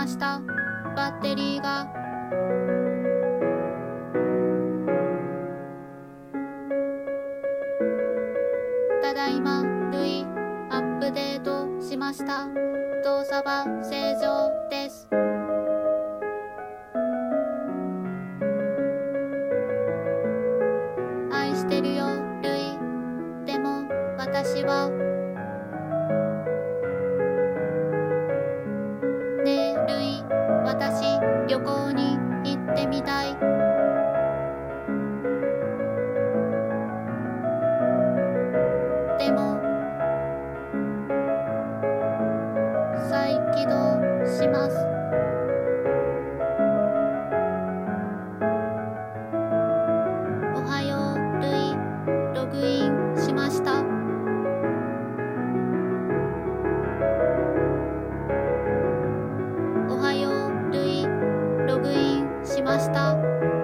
した。バッテリーがただいま類アップデートしました。動作は正常です。愛してるよルイ。でも私はねえルイ、私旅行に行ってみたい。でも再起動します。おはようルイ、ログインしました。おはようルイ、ログインしました。